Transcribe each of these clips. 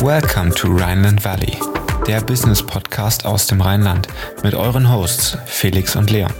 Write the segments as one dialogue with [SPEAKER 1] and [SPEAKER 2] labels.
[SPEAKER 1] Welcome to Rhineland Valley, der Business-Podcast aus dem Rheinland mit euren Hosts Felix und Leon.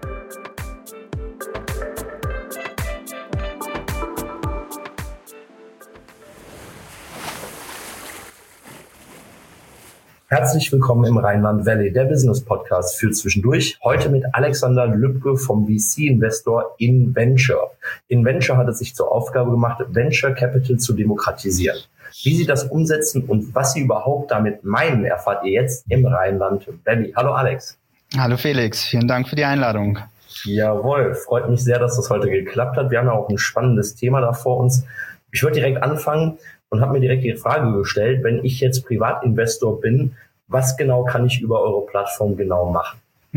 [SPEAKER 2] Herzlich willkommen im Rhineland Valley, der Business-Podcast für zwischendurch. Heute mit Alexander Lübke vom VC-Investor InVenture. InVenture hat es sich zur Aufgabe gemacht, Venture Capital zu demokratisieren. Wie sie das umsetzen und was sie überhaupt damit meinen, erfahrt ihr jetzt im Rhineland Valley. Hallo Alex.
[SPEAKER 3] Hallo Felix, vielen Dank für die Einladung.
[SPEAKER 2] Jawohl, freut mich sehr, dass das heute geklappt hat. Wir haben ja auch ein spannendes Thema da vor uns. Ich würde direkt anfangen und habe mir direkt die Frage gestellt, wenn ich jetzt Privatinvestor bin, was genau kann ich über eure Plattform genau machen?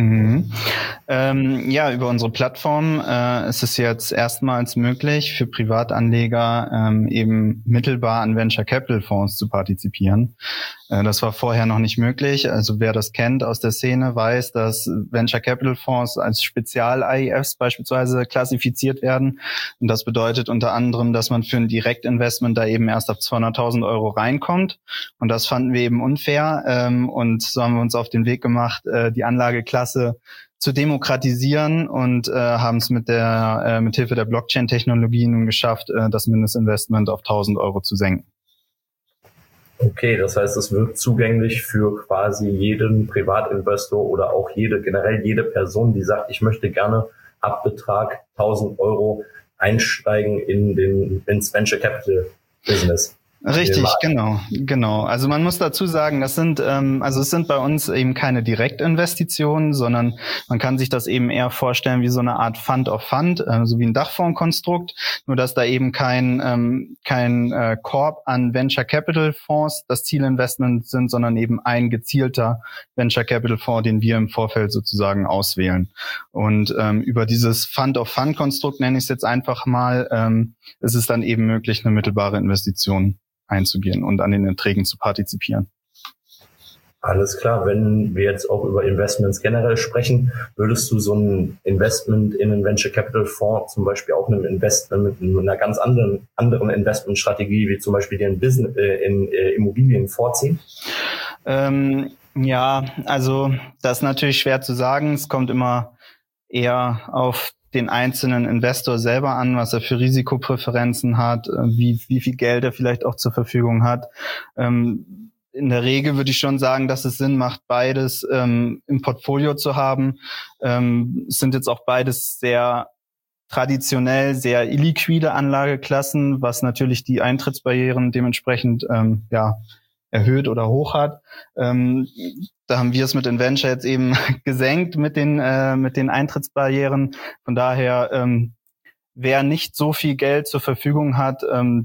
[SPEAKER 3] Über unsere Plattform ist es jetzt erstmals möglich, für Privatanleger eben mittelbar an Venture Capital Fonds zu partizipieren. Das war vorher noch nicht möglich. Also wer das kennt aus der Szene, weiß, dass Venture Capital Fonds als Spezial-AIFs beispielsweise klassifiziert werden. Und das bedeutet unter anderem, dass man für ein Direktinvestment da eben erst ab 200.000 Euro reinkommt. Und das fanden wir eben unfair. Und so haben wir uns auf den Weg gemacht, die Anlageklasse zu demokratisieren und haben es mit Hilfe der Blockchain-Technologie nun geschafft, das Mindestinvestment auf 1.000 Euro zu senken.
[SPEAKER 2] Okay, das heißt, es wird zugänglich für quasi jeden Privatinvestor oder auch generell jede Person, die sagt, ich möchte gerne ab Betrag 1.000 Euro einsteigen ins Venture Capital Business.
[SPEAKER 3] Richtig, genau. Also man muss dazu sagen, es sind bei uns eben keine Direktinvestitionen, sondern man kann sich das eben eher vorstellen wie so eine Art Fund of Fund, so wie ein Dachfondskonstrukt, nur dass da eben kein Korb an Venture Capital Fonds das Zielinvestment sind, sondern eben ein gezielter Venture Capital Fonds, den wir im Vorfeld sozusagen auswählen. Und über dieses Fund of Fund Konstrukt, nenne ich es jetzt einfach mal, ist es dann eben möglich, eine mittelbare Investition einzugehen und an den Erträgen zu partizipieren.
[SPEAKER 2] Alles klar, wenn wir jetzt auch über Investments generell sprechen, würdest du so ein Investment in einen Venture Capital Fonds zum Beispiel auch einem Investment mit einer ganz anderen Investmentstrategie, wie zum Beispiel in Immobilien vorziehen?
[SPEAKER 3] Also das ist natürlich schwer zu sagen. Es kommt immer eher auf den einzelnen Investor selber an, was er für Risikopräferenzen hat, wie viel Geld er vielleicht auch zur Verfügung hat. In der Regel würde ich schon sagen, dass es Sinn macht, beides im Portfolio zu haben. Es sind jetzt auch beides sehr traditionell, sehr illiquide Anlageklassen, was natürlich die Eintrittsbarrieren dementsprechend erhöht oder hoch hat. Da haben wir es mit InVenture jetzt eben gesenkt mit den Eintrittsbarrieren. Von daher, wer nicht so viel Geld zur Verfügung hat,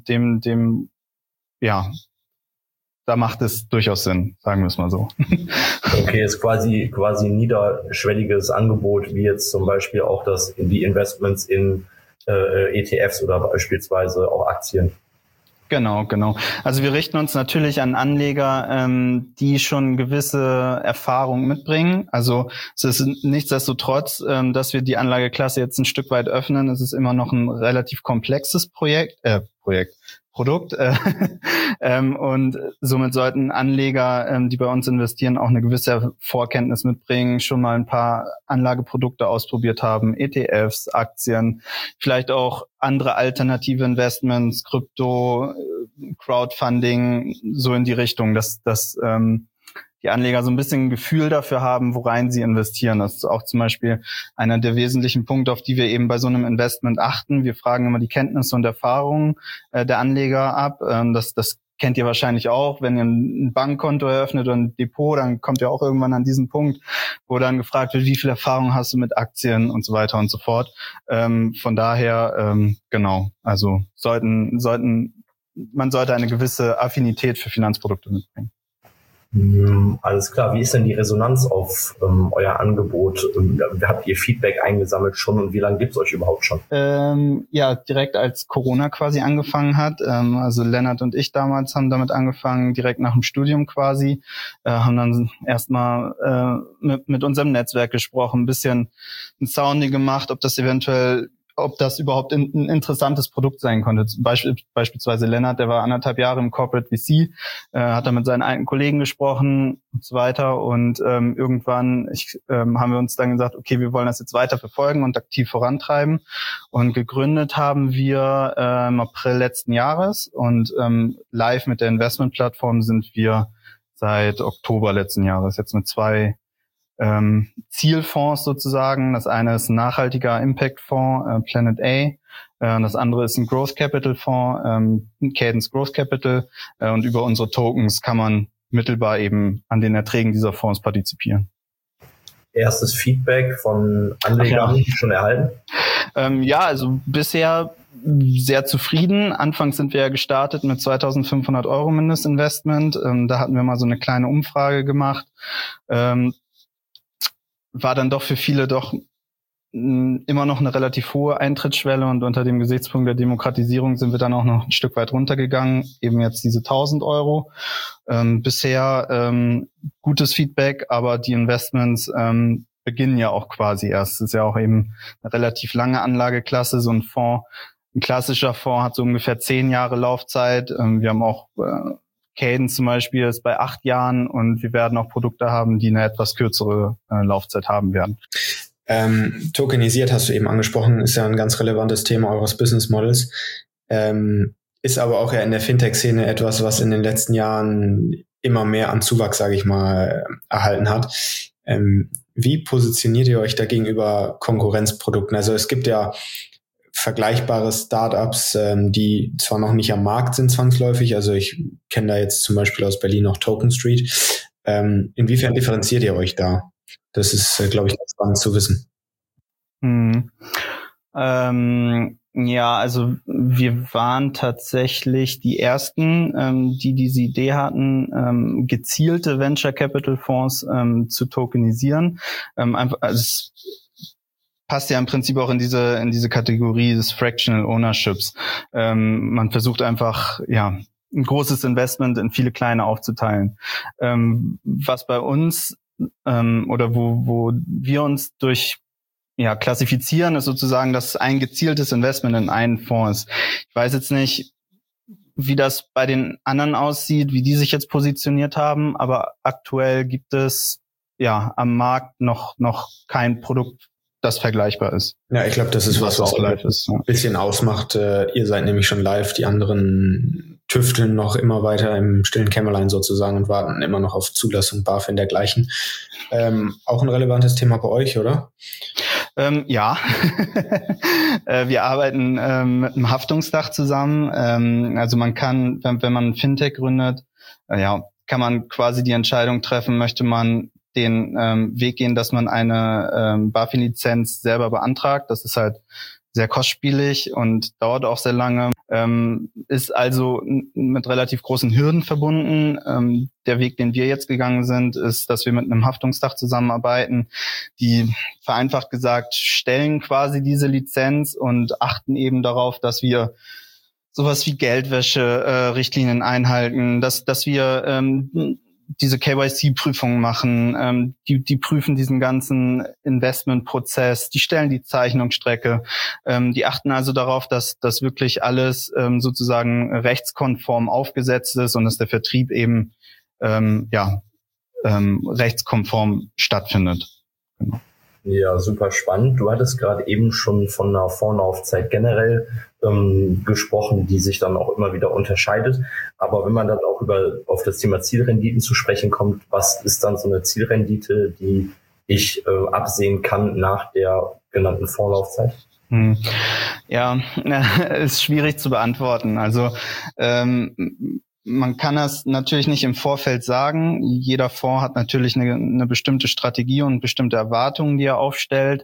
[SPEAKER 3] da macht es durchaus Sinn, sagen wir es mal so.
[SPEAKER 2] Okay, ist quasi ein niederschwelliges Angebot, wie jetzt zum Beispiel auch die Investments in ETFs oder beispielsweise auch Aktien.
[SPEAKER 3] Genau. Also wir richten uns natürlich an Anleger, die schon gewisse Erfahrung mitbringen. Also es ist nichtsdestotrotz, dass wir die Anlageklasse jetzt ein Stück weit öffnen. Es ist immer noch ein relativ komplexes Produkt. Und somit sollten Anleger, die bei uns investieren, auch eine gewisse Vorkenntnis mitbringen, schon mal ein paar Anlageprodukte ausprobiert haben, ETFs, Aktien, vielleicht auch andere alternative Investments, Krypto, Crowdfunding, so in die Richtung, dass die Anleger so ein bisschen ein Gefühl dafür haben, worein sie investieren. Das ist auch zum Beispiel einer der wesentlichen Punkte, auf die wir eben bei so einem Investment achten. Wir fragen immer die Kenntnisse und Erfahrungen der Anleger ab. Das kennt ihr wahrscheinlich auch. Wenn ihr ein Bankkonto eröffnet oder ein Depot, dann kommt ihr auch irgendwann an diesen Punkt, wo dann gefragt wird, wie viel Erfahrung hast du mit Aktien und so weiter und so fort. Von daher, also man sollte eine gewisse Affinität für Finanzprodukte mitbringen.
[SPEAKER 2] Alles klar. Wie ist denn die Resonanz auf euer Angebot? Habt ihr Feedback eingesammelt schon und wie lange gibt's euch überhaupt schon?
[SPEAKER 3] Direkt als Corona quasi angefangen hat. Also Lennart und ich damals haben damit angefangen, direkt nach dem Studium quasi. Haben dann erstmal mit unserem Netzwerk gesprochen, ein bisschen ein Sounding gemacht, ob ob das überhaupt ein interessantes Produkt sein konnte. Beispielsweise Lennart, der war 1,5 Jahre im Corporate VC, hat da mit seinen alten Kollegen gesprochen und so weiter. Und irgendwann haben wir uns dann gesagt, okay, wir wollen das jetzt weiter verfolgen und aktiv vorantreiben. Und gegründet haben wir im April letzten Jahres und live mit der Investmentplattform sind wir seit Oktober letzten Jahres, jetzt mit 2 Zielfonds sozusagen. Das eine ist ein nachhaltiger Impact-Fonds, Planet A. Das andere ist ein Growth Capital Fonds, Cadence Growth Capital. Und über unsere Tokens kann man mittelbar eben an den Erträgen dieser Fonds partizipieren.
[SPEAKER 2] Erstes Feedback von Anlegern schon erhalten?
[SPEAKER 3] Also bisher sehr zufrieden. Anfangs sind wir ja gestartet mit 2.500 € Mindestinvestment. Da hatten wir mal so eine kleine Umfrage gemacht. War dann doch für viele immer noch eine relativ hohe Eintrittsschwelle und unter dem Gesichtspunkt der Demokratisierung sind wir dann auch noch ein Stück weit runtergegangen, eben jetzt diese 1.000 €. Bisher gutes Feedback, aber die Investments beginnen ja auch quasi erst. Es ist ja auch eben eine relativ lange Anlageklasse, so ein Fonds. Ein klassischer Fonds hat so ungefähr 10 Jahre Laufzeit. Wir haben auch Cadence zum Beispiel ist bei 8 Jahren und wir werden auch Produkte haben, die eine etwas kürzere Laufzeit haben werden.
[SPEAKER 1] Tokenisiert hast du eben angesprochen, ist ja ein ganz relevantes Thema eures Business Models. Ist aber auch ja in der Fintech-Szene etwas, was in den letzten Jahren immer mehr an Zuwachs, sage ich mal, erhalten hat. Wie positioniert ihr euch da gegenüber Konkurrenzprodukten? Also es gibt ja vergleichbare Startups, die zwar noch nicht am Markt sind zwangsläufig, also ich kenne da jetzt zum Beispiel aus Berlin noch Token Street. Inwiefern differenziert ihr euch da? Das ist, glaube ich, ganz spannend zu wissen.
[SPEAKER 3] Ja, also wir waren tatsächlich die ersten, die diese Idee hatten, gezielte Venture Capital Fonds zu tokenisieren. Also es passt ja im Prinzip auch in diese Kategorie des Fractional Ownerships. Man versucht einfach, ein großes Investment in viele kleine aufzuteilen. Was bei uns oder wo wir uns durch klassifizieren, ist sozusagen, dass ein gezieltes Investment in einen Fonds ist. Ich weiß jetzt nicht, wie das bei den anderen aussieht, wie die sich jetzt positioniert haben, aber aktuell gibt es am Markt noch kein Produkt, das vergleichbar ist.
[SPEAKER 1] Ja, ich glaube, das ist was auch live ist. Ein bisschen ausmacht. Ihr seid nämlich schon live, die anderen tüfteln noch immer weiter im stillen Kämmerlein sozusagen und warten immer noch auf Zulassung, BaFin dergleichen. Auch ein relevantes Thema bei euch, oder?
[SPEAKER 3] Ja, wir arbeiten mit einem Haftungsdach zusammen. Also man kann, wenn man ein Fintech gründet, kann man quasi die Entscheidung treffen, möchte man den Weg gehen, dass man eine BaFin-Lizenz selber beantragt. Das ist halt sehr kostspielig und dauert auch sehr lange. Ist also mit relativ großen Hürden verbunden. Der Weg, den wir jetzt gegangen sind, ist, dass wir mit einem Haftungsdach zusammenarbeiten. Die, vereinfacht gesagt, stellen quasi diese Lizenz und achten eben darauf, dass wir sowas wie Geldwäsche-Richtlinien einhalten, dass wir diese KYC-Prüfungen machen, die prüfen diesen ganzen Investmentprozess, die stellen die Zeichnungsstrecke, die achten also darauf, dass das wirklich alles sozusagen rechtskonform aufgesetzt ist und dass der Vertrieb eben rechtskonform stattfindet. Genau.
[SPEAKER 2] Ja, super spannend. Du hattest gerade eben schon von einer Vorlaufzeit generell gesprochen, die sich dann auch immer wieder unterscheidet. Aber wenn man dann auch auf das Thema Zielrenditen zu sprechen kommt, was ist dann so eine Zielrendite, die ich absehen kann nach der genannten Vorlaufzeit?
[SPEAKER 3] Ja, ist schwierig zu beantworten. Also man kann das natürlich nicht im Vorfeld sagen. Jeder Fonds hat natürlich eine bestimmte Strategie und bestimmte Erwartungen, die er aufstellt.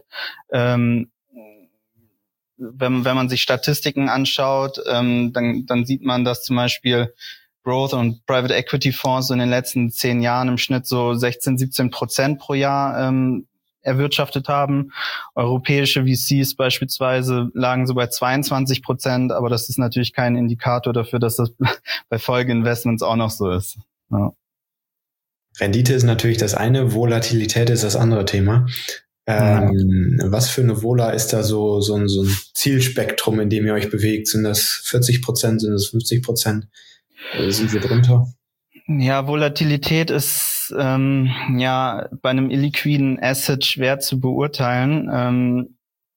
[SPEAKER 3] Wenn man sich Statistiken anschaut, dann sieht man, dass zum Beispiel Growth und Private Equity Fonds in den letzten 10 Jahren im Schnitt so 16-17% pro Jahr erwirtschaftet haben. Europäische VCs beispielsweise lagen so bei 22%, aber das ist natürlich kein Indikator dafür, dass das bei Folgeinvestments auch noch so ist. Ja.
[SPEAKER 1] Rendite ist natürlich das eine, Volatilität ist das andere Thema. Was für eine Vola ist da so ein Zielspektrum, in dem ihr euch bewegt? Sind das 40%? Sind das 50%? Sind wir drunter?
[SPEAKER 3] Ja, Volatilität ist bei einem illiquiden Asset schwer zu beurteilen.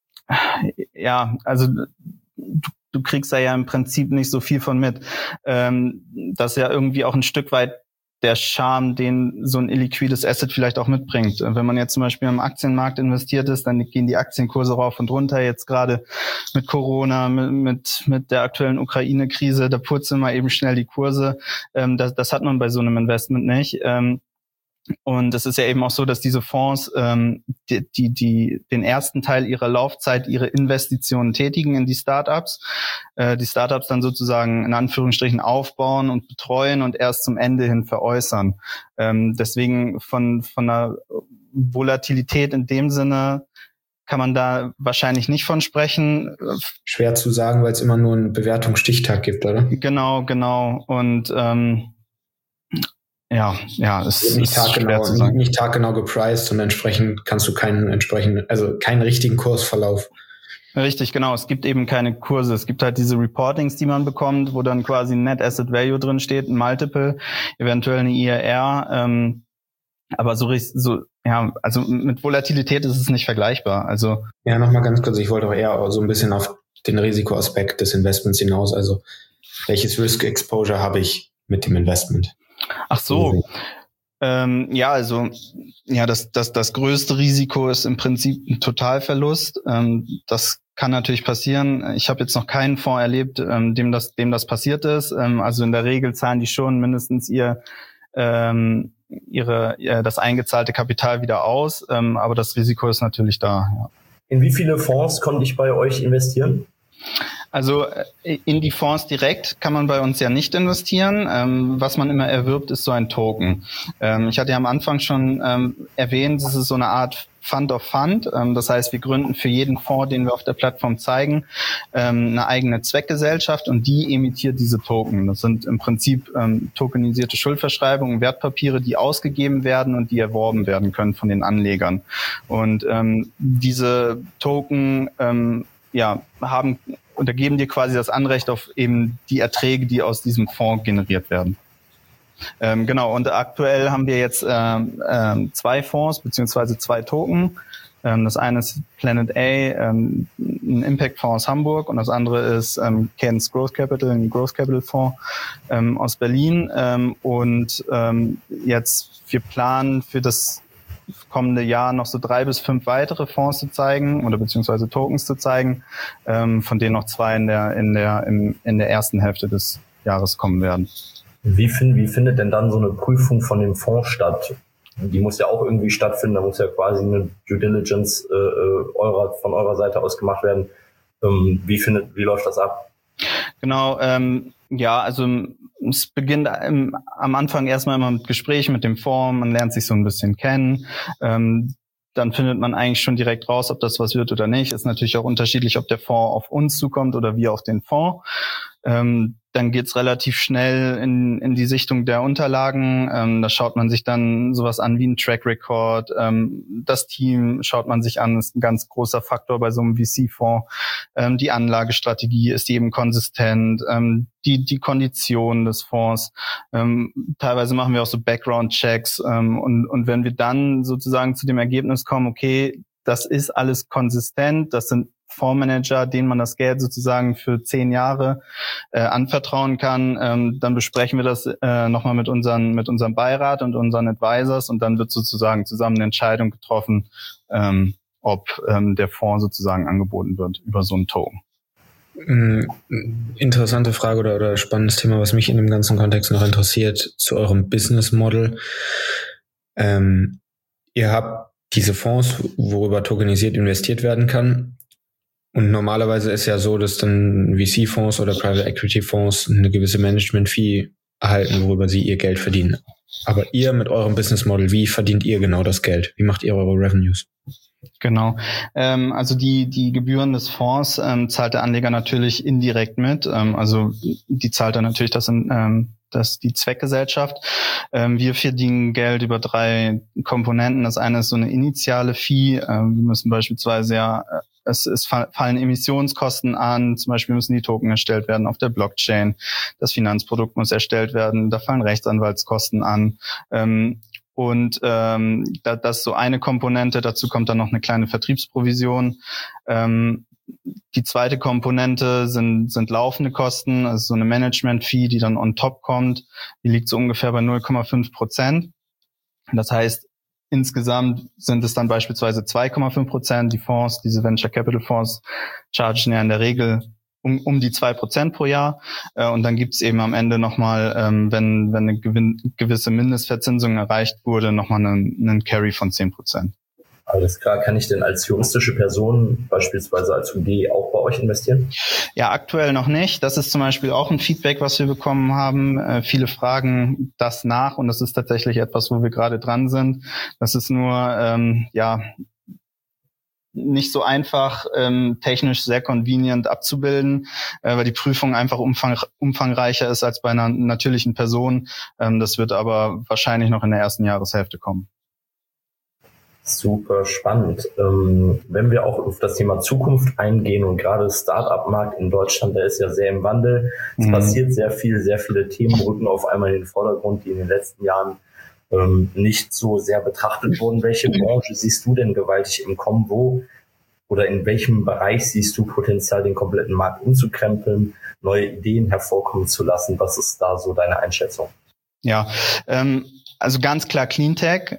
[SPEAKER 3] Also du kriegst da ja im Prinzip nicht so viel von mit. Das ist ja irgendwie auch ein Stück weit der Charme, den so ein illiquides Asset vielleicht auch mitbringt. Wenn man jetzt zum Beispiel am Aktienmarkt investiert ist, dann gehen die Aktienkurse rauf und runter. Jetzt gerade mit Corona, mit der aktuellen Ukraine-Krise, da purzeln mal eben schnell die Kurse. Das hat man bei so einem Investment nicht. Und es ist ja eben auch so, dass diese Fonds den ersten Teil ihrer Laufzeit ihre Investitionen tätigen in die Startups, die Startups dann sozusagen in Anführungsstrichen aufbauen und betreuen und erst zum Ende hin veräußern. Deswegen von einer Volatilität in dem Sinne kann man da wahrscheinlich nicht von sprechen.
[SPEAKER 1] Schwer zu sagen, weil es immer nur einen Bewertungsstichtag gibt, oder?
[SPEAKER 3] Genau. Und es ist
[SPEAKER 1] nicht taggenau gepriced und entsprechend kannst du keinen richtigen Kursverlauf.
[SPEAKER 3] Richtig, genau. Es gibt eben keine Kurse. Es gibt halt diese Reportings, die man bekommt, wo dann quasi ein Net Asset Value drin steht, ein Multiple, eventuell eine IRR. Aber also mit Volatilität ist es nicht vergleichbar. Also
[SPEAKER 1] ja, nochmal ganz kurz. Ich wollte auch eher so ein bisschen auf den Risikoaspekt des Investments hinaus. Also welches Risk Exposure habe ich mit dem Investment?
[SPEAKER 3] Ach so. Das größte Risiko ist im Prinzip ein Totalverlust. Das kann natürlich passieren. Ich habe jetzt noch keinen Fonds erlebt, dem das passiert ist. Also in der Regel zahlen die schon mindestens das eingezahlte Kapital wieder aus. Aber das Risiko ist natürlich da. Ja.
[SPEAKER 2] In wie viele Fonds konnte ich bei euch investieren?
[SPEAKER 3] Also in die Fonds direkt kann man bei uns ja nicht investieren. Was man immer erwirbt, ist so ein Token. Ich hatte ja am Anfang schon erwähnt, es ist so eine Art Fund of Fund. Das heißt, wir gründen für jeden Fonds, den wir auf der Plattform zeigen, eine eigene Zweckgesellschaft und die emittiert diese Token. Das sind im Prinzip tokenisierte Schuldverschreibungen, Wertpapiere, die ausgegeben werden und die erworben werden können von den Anlegern. Und diese Token geben dir quasi das Anrecht auf eben die Erträge, die aus diesem Fonds generiert werden. Und aktuell haben wir jetzt 2 Fonds beziehungsweise 2 Token. Das eine ist Planet A, ein Impact-Fonds aus Hamburg, und das andere ist Cadence Growth Capital, ein Growth Capital Fonds aus Berlin. Jetzt wir planen für das kommende Jahr noch so 3 bis 5 weitere Fonds zu zeigen oder beziehungsweise Tokens zu zeigen, von denen noch 2 in der ersten Hälfte des Jahres kommen werden.
[SPEAKER 2] Wie findet denn dann so eine Prüfung von dem Fonds statt? Die muss ja auch irgendwie stattfinden, da muss ja quasi eine Due Diligence von eurer Seite aus gemacht werden. Wie läuft das ab?
[SPEAKER 3] Genau, also es beginnt am Anfang erstmal immer mit Gesprächen mit dem Fonds, man lernt sich so ein bisschen kennen, dann findet man eigentlich schon direkt raus, ob das was wird oder nicht. Ist natürlich auch unterschiedlich, ob der Fonds auf uns zukommt oder wir auf den Fonds. Dann geht's relativ schnell in die Sichtung der Unterlagen. Da schaut man sich dann sowas an wie ein Track Record. Das Team schaut man sich an, ist ein ganz großer Faktor bei so einem VC-Fonds. Die Anlagestrategie, ist die eben konsistent? Die Konditionen des Fonds. Teilweise machen wir auch so Background-Checks. Und wenn wir dann sozusagen zu dem Ergebnis kommen, okay, das ist alles konsistent, das sind Fondsmanager, denen man das Geld sozusagen für 10 Jahre anvertrauen kann, dann besprechen wir das nochmal mit unserem Beirat und unseren Advisors, und dann wird sozusagen zusammen eine Entscheidung getroffen, ob der Fonds sozusagen angeboten wird über so einen Token.
[SPEAKER 1] Interessante Frage oder spannendes Thema, was mich in dem ganzen Kontext noch interessiert, zu eurem Business Model. Ihr habt diese Fonds, worüber tokenisiert investiert werden kann. Und normalerweise ist ja so, dass dann VC-Fonds oder Private Equity-Fonds eine gewisse Management-Fee erhalten, worüber sie ihr Geld verdienen. Aber ihr mit eurem Business Model, wie verdient ihr genau das Geld? Wie macht ihr eure Revenues?
[SPEAKER 3] Genau. Also die Gebühren des Fonds zahlt der Anleger natürlich indirekt mit. Also die zahlt er natürlich das das ist die Zweckgesellschaft. Wir verdienen Geld über 3 Komponenten. Das eine ist so eine initiale Fee. Wir müssen beispielsweise es fallen Emissionskosten an, zum Beispiel müssen die Token erstellt werden auf der Blockchain, das Finanzprodukt muss erstellt werden, da fallen Rechtsanwaltskosten an. Das ist so eine Komponente, dazu kommt dann noch eine kleine Vertriebsprovision. Die zweite Komponente sind laufende Kosten, also so eine Management-Fee, die dann on top kommt, die liegt so ungefähr bei 0,5%. Das heißt, insgesamt sind es dann beispielsweise 2,5%. Die Fonds, diese Venture Capital Fonds, chargen ja in der Regel um die 2% pro Jahr. Und dann gibt's eben am Ende nochmal, wenn eine gewisse Mindestverzinsung erreicht wurde, nochmal einen Carry von 10%.
[SPEAKER 2] Alles klar. Kann ich denn als juristische Person, beispielsweise als UG, auch bei euch investieren?
[SPEAKER 3] Ja, aktuell noch nicht. Das ist zum Beispiel auch ein Feedback, was wir bekommen haben. Viele fragen das nach und das ist tatsächlich etwas, wo wir gerade dran sind. Das ist nur, nicht so einfach, technisch sehr convenient abzubilden, weil die Prüfung einfach umfangreicher ist als bei einer natürlichen Person. Das wird aber wahrscheinlich noch in der ersten Jahreshälfte kommen.
[SPEAKER 2] Super spannend. Wenn wir auch auf das Thema Zukunft eingehen und gerade Start-up-Markt in Deutschland, der ist ja sehr im Wandel. Es passiert sehr viel, sehr viele Themen rücken auf einmal in den Vordergrund, die in den letzten Jahren nicht so sehr betrachtet wurden. Welche Branche siehst du denn gewaltig im Kommen? Wo oder in welchem Bereich siehst du Potenzial, den kompletten Markt umzukrempeln, neue Ideen hervorkommen zu lassen? Was ist da so deine Einschätzung?
[SPEAKER 3] Ja, also ganz klar Cleantech.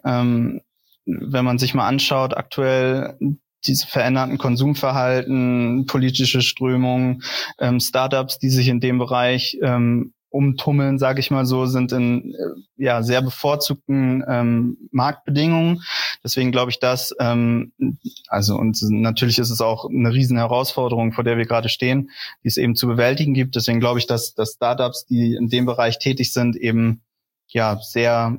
[SPEAKER 3] Wenn man sich mal anschaut, aktuell diese veränderten Konsumverhalten, politische Strömungen, Startups, die sich in dem Bereich umtummeln, sage ich mal so, sind in sehr bevorzugten Marktbedingungen. Deswegen glaube ich, dass und natürlich ist es auch eine riesen Herausforderung, vor der wir gerade stehen, die es eben zu bewältigen gibt. Deswegen glaube ich, dass Startups, die in dem Bereich tätig sind, eben sehr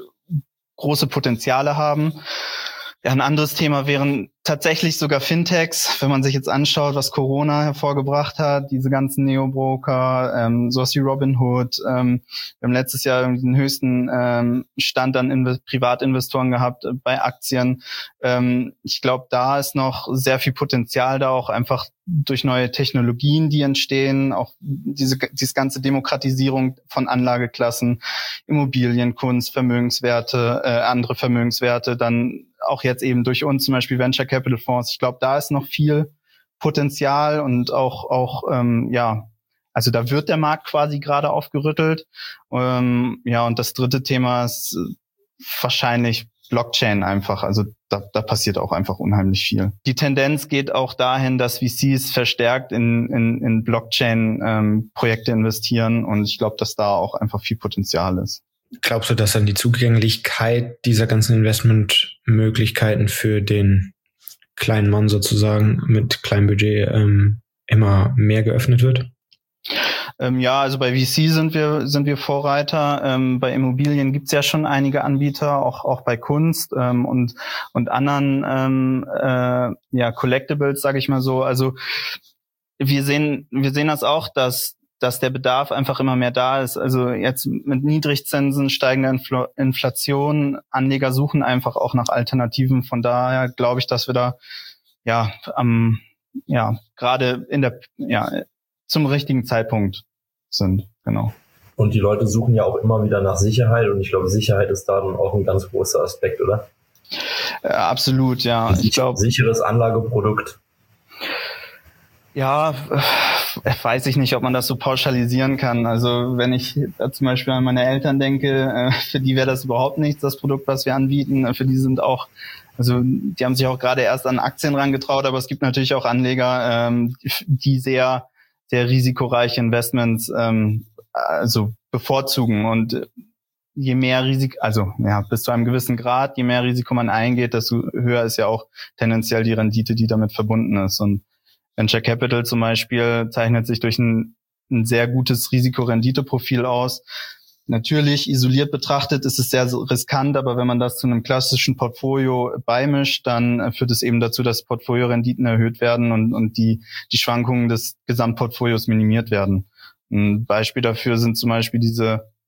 [SPEAKER 3] große Potenziale haben. Ja, ein anderes Thema wären tatsächlich sogar Fintechs, wenn man sich jetzt anschaut, was Corona hervorgebracht hat, diese ganzen Neobroker, sowas wie Robinhood. Wir haben letztes Jahr den höchsten Stand an Privatinvestoren gehabt bei Aktien. Ich glaube, da ist noch sehr viel Potenzial da, auch einfach durch neue Technologien, die entstehen, auch diese ganze Demokratisierung von Anlageklassen, Immobilien, Kunst, Vermögenswerte, andere Vermögenswerte, dann auch jetzt eben durch uns zum Beispiel Venture Capital Fonds. Ich glaube, da ist noch viel Potenzial und auch also da wird der Markt quasi gerade aufgerüttelt. Und das dritte Thema ist wahrscheinlich Blockchain einfach. Also da passiert auch einfach unheimlich viel. Die Tendenz geht auch dahin, dass VCs verstärkt in Blockchain-Projekte investieren und ich glaube, dass da auch einfach viel Potenzial ist.
[SPEAKER 1] Glaubst du, dass dann die Zugänglichkeit dieser ganzen Investmentmöglichkeiten für den kleinen Mann sozusagen mit kleinem Budget immer mehr geöffnet wird?
[SPEAKER 3] Also bei VC sind wir Vorreiter. Bei Immobilien gibt's ja schon einige Anbieter, auch bei Kunst und anderen Collectibles, sage ich mal so. Also wir sehen das auch, dass der Bedarf einfach immer mehr da ist. Also jetzt mit Niedrigzinsen, steigender Inflation, Anleger suchen einfach auch nach Alternativen. Von daher glaube ich, dass wir da gerade zum richtigen Zeitpunkt sind. Genau.
[SPEAKER 2] Und die Leute suchen ja auch immer wieder nach Sicherheit und ich glaube, Sicherheit ist da dann auch ein ganz großer Aspekt, oder?
[SPEAKER 3] Absolut, ja.
[SPEAKER 2] Ich glaube, sicheres Anlageprodukt.
[SPEAKER 3] Ja, weiß ich nicht, ob man das so pauschalisieren kann. Also wenn ich zum Beispiel an meine Eltern denke, für die wäre das überhaupt nichts, das Produkt, was wir anbieten. Für die sind auch, also die haben sich auch gerade erst an Aktien rangetraut, aber es gibt natürlich auch Anleger, die sehr, sehr risikoreiche Investments bevorzugen. Und je mehr Risiko, bis zu einem gewissen Grad, je mehr Risiko man eingeht, desto höher ist ja auch tendenziell die Rendite, die damit verbunden ist. Und Venture Capital zum Beispiel zeichnet sich durch ein sehr gutes Risiko-Rendite-Profil aus. Natürlich, isoliert betrachtet ist es sehr riskant, aber wenn man das zu einem klassischen Portfolio beimischt, dann führt es eben dazu, dass Portfoliorenditen erhöht werden und die Schwankungen des Gesamtportfolios minimiert werden. Ein Beispiel dafür sind zum Beispiel diese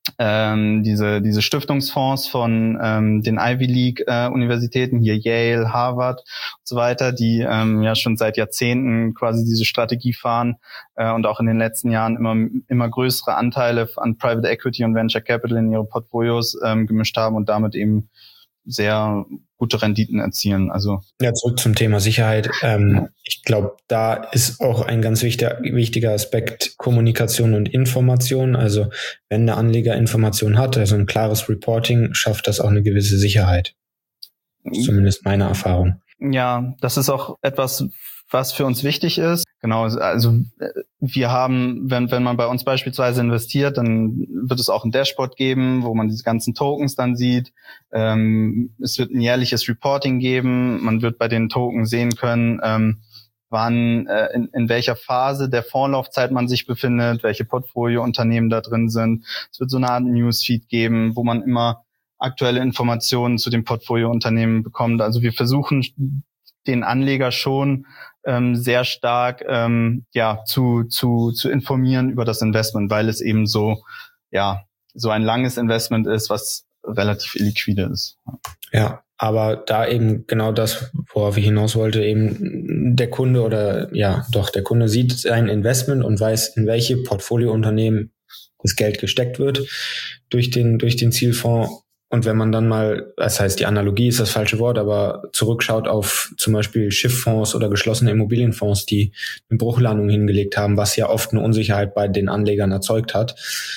[SPEAKER 3] diese Stiftungsfonds von den Ivy League Universitäten, hier Yale, Harvard und so weiter, die ja schon seit Jahrzehnten quasi diese Strategie fahren und auch in den letzten Jahren immer größere Anteile an Private Equity und Venture Capital in ihre Portfolios gemischt haben und damit eben sehr gute Renditen erzielen. Also
[SPEAKER 1] ja, zurück zum Thema Sicherheit. Ich glaube, da ist auch ein ganz wichtiger Aspekt Kommunikation und Information. Also wenn der Anleger Information hat, also ein klares Reporting, schafft das auch eine gewisse Sicherheit. Das ist zumindest meine Erfahrung.
[SPEAKER 3] Ja, das ist auch etwas, was für uns wichtig ist. Genau, also wir haben, wenn man bei uns beispielsweise investiert, dann wird es auch ein Dashboard geben, wo man diese ganzen Tokens dann sieht. Es wird ein jährliches Reporting geben. Man wird bei den Tokens sehen können, wann, in welcher Phase der Vorlaufzeit man sich befindet, welche Portfoliounternehmen da drin sind. Es wird so eine Art Newsfeed geben, wo man immer aktuelle Informationen zu den Portfoliounternehmen bekommt. Also wir versuchen den Anleger schon sehr stark zu informieren über das Investment, weil es eben so ein langes Investment ist, was relativ illiquide ist.
[SPEAKER 1] Ja, aber da eben genau das, worauf ich hinaus wollte, eben der Kunde der Kunde sieht sein Investment und weiß, in welche Portfoliounternehmen das Geld gesteckt wird durch den Zielfonds. Und wenn man dann mal, das heißt, die Analogie ist das falsche Wort, aber zurückschaut auf zum Beispiel Schifffonds oder geschlossene Immobilienfonds, die eine Bruchlandung hingelegt haben, was ja oft eine Unsicherheit bei den Anlegern erzeugt hat,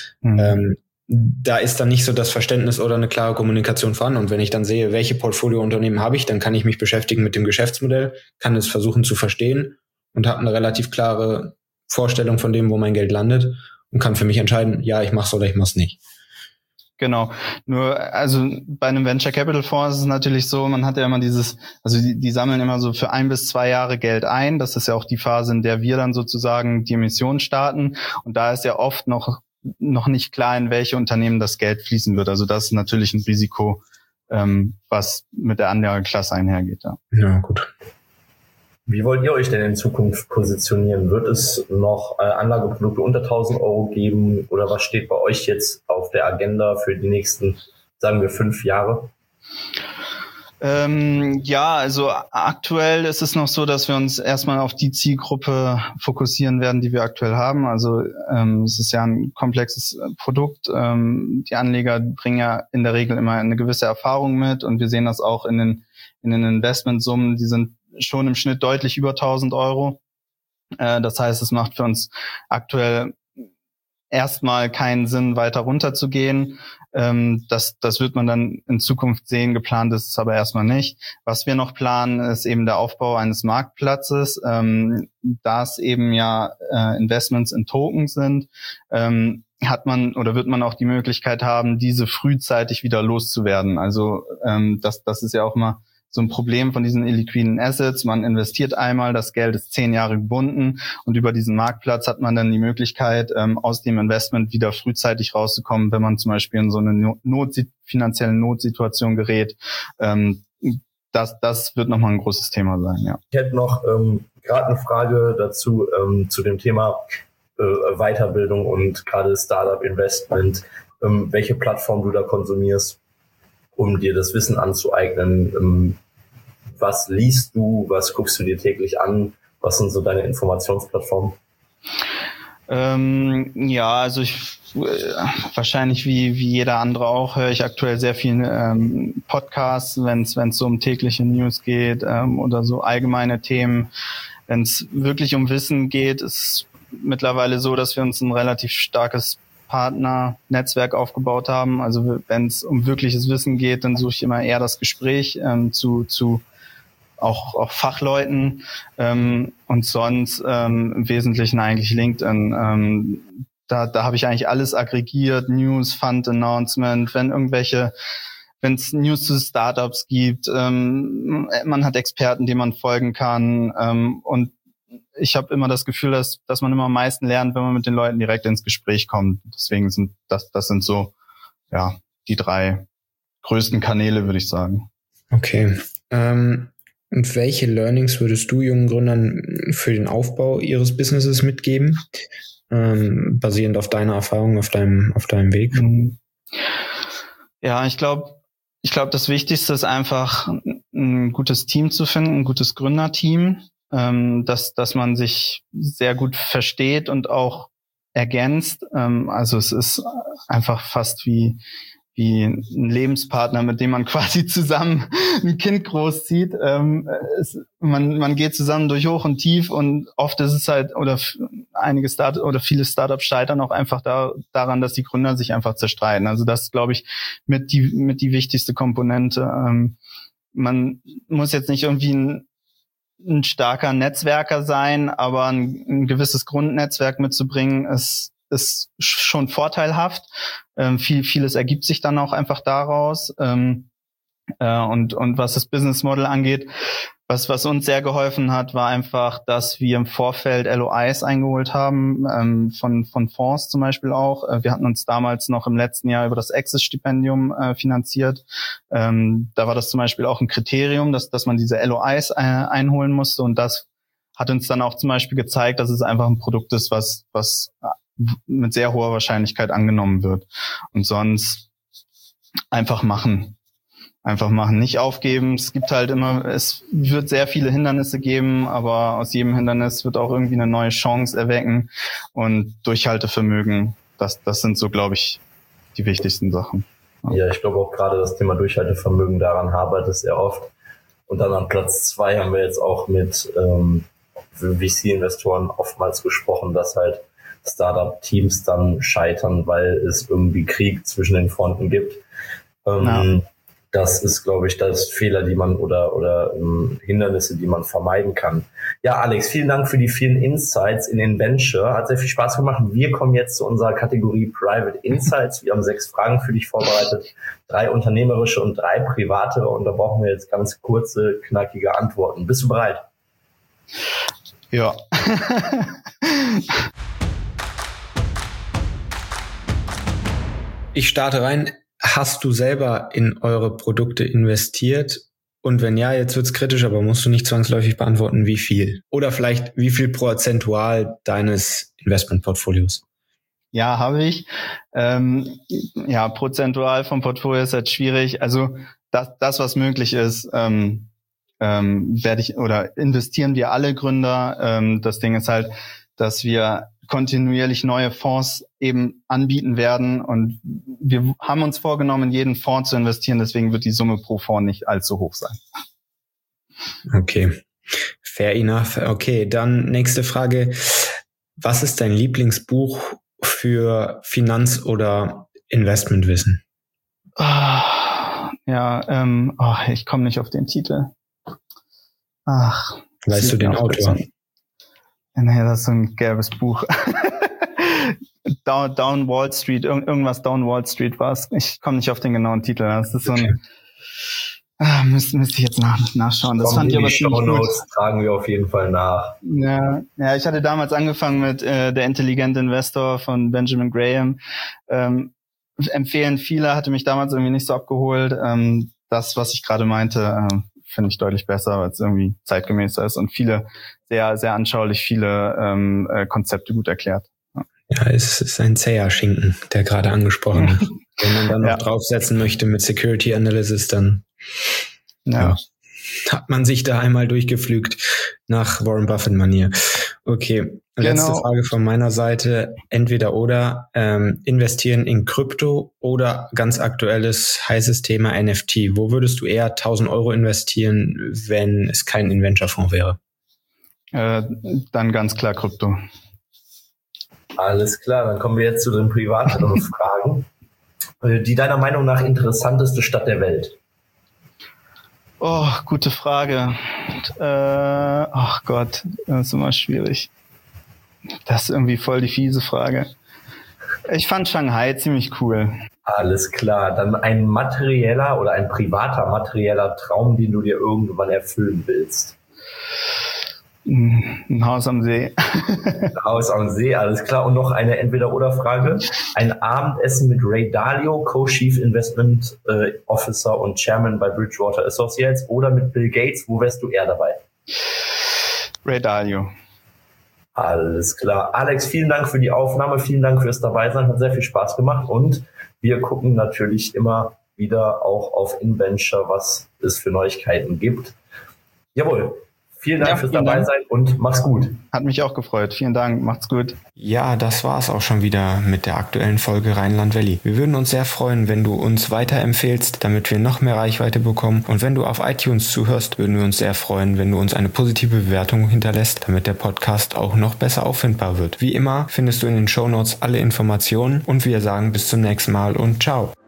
[SPEAKER 1] da ist dann nicht so das Verständnis oder eine klare Kommunikation vorhanden. Und wenn ich dann sehe, welche Portfoliounternehmen habe ich, dann kann ich mich beschäftigen mit dem Geschäftsmodell, kann es versuchen zu verstehen und habe eine relativ klare Vorstellung von dem, wo mein Geld landet und kann für mich entscheiden, ja, ich mache es oder ich mache es nicht.
[SPEAKER 3] Genau. Nur, also bei einem Venture Capital Fonds ist es natürlich so, man hat ja immer die sammeln immer so für 1 bis 2 Jahre Geld ein. Das ist ja auch die Phase, in der wir dann sozusagen die Emission starten. Und da ist ja oft noch nicht klar, in welche Unternehmen das Geld fließen wird. Also das ist natürlich ein Risiko, was mit der Anlageklasse einhergeht.
[SPEAKER 1] Ja, gut.
[SPEAKER 2] Wie wollt ihr euch denn in Zukunft positionieren? Wird es noch Anlageprodukte unter 1.000 Euro geben oder was steht bei euch jetzt auf der Agenda für die nächsten, sagen wir, 5 Jahre?
[SPEAKER 3] Also aktuell ist es noch so, dass wir uns erstmal auf die Zielgruppe fokussieren werden, die wir aktuell haben. Also es ist ja ein komplexes Produkt. Die Anleger bringen ja in der Regel immer eine gewisse Erfahrung mit und wir sehen das auch in den Investmentsummen, die sind schon im Schnitt deutlich über 1.000 Euro. Das heißt, es macht für uns aktuell erstmal keinen Sinn, weiter runterzugehen. Das wird man dann in Zukunft sehen. Geplant ist es aber erstmal nicht. Was wir noch planen, ist eben der Aufbau eines Marktplatzes. Da es eben Investments in Token sind, wird man auch die Möglichkeit haben, diese frühzeitig wieder loszuwerden. Also das ist ja auch immer so ein Problem von diesen illiquiden Assets. Man investiert einmal, das Geld ist 10 Jahre gebunden und über diesen Marktplatz hat man dann die Möglichkeit, aus dem Investment wieder frühzeitig rauszukommen, wenn man zum Beispiel in so eine finanzielle Notsituation gerät. Das wird nochmal ein großes Thema sein, ja.
[SPEAKER 2] Ich hätte noch gerade eine Frage dazu, zu dem Thema Weiterbildung und gerade Startup-Investment, welche Plattform du da konsumierst, um dir das Wissen anzueignen. Was liest du, was guckst du dir täglich an, was sind so deine Informationsplattformen?
[SPEAKER 3] Also wahrscheinlich wie jeder andere auch höre ich aktuell sehr viel Podcasts, wenn es so um tägliche News geht oder so allgemeine Themen. Wenn es wirklich um Wissen geht, ist mittlerweile so, dass wir uns ein relativ starkes Partnernetzwerk aufgebaut haben. Also wenn es um wirkliches Wissen geht, dann suche ich immer eher das Gespräch zu auch Fachleuten und sonst im Wesentlichen eigentlich LinkedIn. Da habe ich eigentlich alles aggregiert, News, Fund Announcement, wenn es News zu Startups gibt, man hat Experten, denen man folgen kann und ich habe immer das Gefühl, dass man immer am meisten lernt, wenn man mit den Leuten direkt ins Gespräch kommt. Deswegen sind das sind so die 3 größten Kanäle, würde ich sagen.
[SPEAKER 1] Okay. Und welche Learnings würdest du jungen Gründern für den Aufbau ihres Businesses mitgeben? basierend auf deiner Erfahrung, auf deinem Weg?
[SPEAKER 3] Ja, ich glaube, das Wichtigste ist einfach, ein gutes Team zu finden, ein gutes Gründerteam, dass man sich sehr gut versteht und auch ergänzt. Also es ist einfach fast wie ein Lebenspartner, mit dem man quasi zusammen ein Kind großzieht. Man geht zusammen durch Hoch und Tief und oft ist es halt, oder viele Startups scheitern auch einfach daran, dass die Gründer sich einfach zerstreiten. Also das ist, glaube ich, mit die wichtigste Komponente. Man muss jetzt nicht irgendwie ein starker Netzwerker sein, aber ein gewisses Grundnetzwerk mitzubringen ist schon vorteilhaft. Vieles ergibt sich dann auch einfach daraus. Und was das Business Model angeht, was uns sehr geholfen hat, war einfach, dass wir im Vorfeld LOIs eingeholt haben, von Fonds zum Beispiel auch. Wir hatten uns damals noch im letzten Jahr über das Access-Stipendium finanziert. Da war das zum Beispiel auch ein Kriterium, dass man diese LOIs einholen musste. Und das hat uns dann auch zum Beispiel gezeigt, dass es einfach ein Produkt ist, was mit sehr hoher Wahrscheinlichkeit angenommen wird. Und sonst einfach machen. Einfach machen, nicht aufgeben. Es wird sehr viele Hindernisse geben, aber aus jedem Hindernis wird auch irgendwie eine neue Chance erwecken. Und Durchhaltevermögen, das sind so, glaube ich, die wichtigsten Sachen.
[SPEAKER 2] Ja, ich glaube auch gerade das Thema Durchhaltevermögen, daran hapert es sehr oft. Und dann an Platz 2 haben wir jetzt auch mit VC-Investoren oftmals gesprochen, dass halt Startup-Teams dann scheitern, weil es irgendwie Krieg zwischen den Fronten gibt. Das ist, glaube ich, das Fehler, die man oder Hindernisse, die man vermeiden kann. Ja, Alex, vielen Dank für die vielen Insights in InVenture. Hat sehr viel Spaß gemacht. Wir kommen jetzt zu unserer Kategorie Private Insights. Wir haben 6 Fragen für dich vorbereitet, 3 unternehmerische und 3 private. Und da brauchen wir jetzt ganz kurze, knackige Antworten. Bist du bereit?
[SPEAKER 3] Ja.
[SPEAKER 1] Ich starte rein. Hast du selber in eure Produkte investiert? Und wenn ja, jetzt wird's kritisch, aber musst du nicht zwangsläufig beantworten, wie viel? Oder vielleicht, wie viel prozentual deines Investmentportfolios?
[SPEAKER 3] Ja, habe ich. Prozentual vom Portfolio ist halt schwierig. Also das was möglich ist, investieren wir alle Gründer. Das Ding ist halt, dass wir kontinuierlich neue Fonds eben anbieten werden und wir haben uns vorgenommen, in jeden Fonds zu investieren, deswegen wird die Summe pro Fonds nicht allzu hoch sein.
[SPEAKER 1] Okay, fair enough. Okay, dann nächste Frage. Was ist dein Lieblingsbuch für Finanz- oder Investmentwissen?
[SPEAKER 3] Ich komme nicht auf den Titel.
[SPEAKER 1] Weißt du den Autor?
[SPEAKER 3] Nee, das ist so ein gelbes Buch. Down Wall Street, irgendwas Down Wall Street war es. Ich komme nicht auf den genauen Titel. Das ist so ein... Müsste ich jetzt nachschauen. Das fand ich aber ziemlich gut.
[SPEAKER 2] Tragen wir auf jeden Fall nach.
[SPEAKER 3] Ja, ich hatte damals angefangen mit Der intelligente Investor von Benjamin Graham. Empfehlen viele, hatte mich damals irgendwie nicht so abgeholt. Das, was ich gerade meinte, finde ich deutlich besser, weil es irgendwie zeitgemäßer ist und viele, sehr, sehr anschaulich, viele Konzepte gut erklärt.
[SPEAKER 1] Ja, es ist ein zäher Schinken, der gerade angesprochen ist. Wenn man dann noch draufsetzen möchte mit Security Analysis, dann hat man sich da einmal durchgepflügt nach Warren Buffett-Manier. Okay, letzte Frage von meiner Seite. Entweder oder, investieren in Krypto oder ganz aktuelles, heißes Thema NFT. Wo würdest du eher 1.000 Euro investieren, wenn es kein InVenture-Fonds wäre?
[SPEAKER 3] Dann ganz klar Krypto.
[SPEAKER 2] Alles klar, dann kommen wir jetzt zu den privateren Fragen. Die deiner Meinung nach interessanteste Stadt der Welt?
[SPEAKER 3] Oh, gute Frage. Ach Gott, das ist immer schwierig. Das ist irgendwie voll die fiese Frage. Ich fand Shanghai ziemlich cool.
[SPEAKER 2] Alles klar, dann ein materieller oder ein privater materieller Traum, den du dir irgendwann erfüllen willst.
[SPEAKER 3] Ein Haus am See.
[SPEAKER 2] Ein Haus am See, alles klar. Und noch eine Entweder-oder-Frage. Ein Abendessen mit Ray Dalio, Co-Chief Investment Officer und Chairman bei Bridgewater Associates, oder mit Bill Gates. Wo wärst du eher dabei?
[SPEAKER 3] Ray Dalio.
[SPEAKER 2] Alles klar. Alex, vielen Dank für die Aufnahme, vielen Dank fürs Dabeisein, hat sehr viel Spaß gemacht und wir gucken natürlich immer wieder auch auf InVenture, was es für Neuigkeiten gibt. Jawohl. Vielen Dank fürs Dabeisein und mach's gut.
[SPEAKER 3] Hat mich auch gefreut. Vielen Dank. Macht's gut.
[SPEAKER 1] Ja, das war's auch schon wieder mit der aktuellen Folge Rheinland Valley. Wir würden uns sehr freuen, wenn du uns weiterempfehlst, damit wir noch mehr Reichweite bekommen. Und wenn du auf iTunes zuhörst, würden wir uns sehr freuen, wenn du uns eine positive Bewertung hinterlässt, damit der Podcast auch noch besser auffindbar wird. Wie immer findest du in den Shownotes alle Informationen und wir sagen bis zum nächsten Mal und ciao.